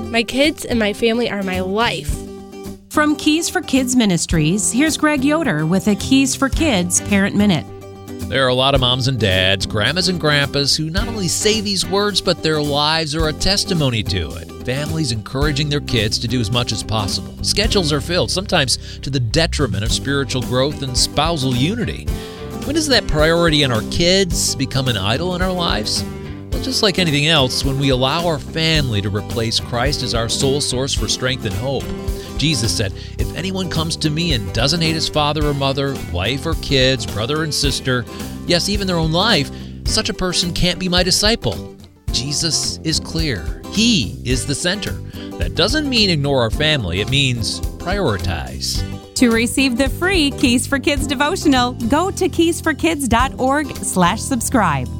My kids and my family are my life. From Keys for Kids Ministries, here's Greg Yoder with a Keys for Kids Parent Minute. There are a lot of moms and dads, grandmas and grandpas who not only say these words, but their lives are a testimony to it. Families encouraging their kids to do as much as possible. Schedules are filled, sometimes to the detriment of spiritual growth and spousal unity. When does that priority on our kids become an idol in our lives? Well, just like anything else, when we allow our family to replace Christ as our sole source for strength and hope. Jesus said, "If anyone comes to me and doesn't hate his father or mother, wife or kids, brother and sister, yes, even their own life, such a person can't be my disciple." Jesus is clear. He is the center. That doesn't mean ignore our family. It means prioritize. To receive the free Keys for Kids devotional, go to keysforkids.org/subscribe.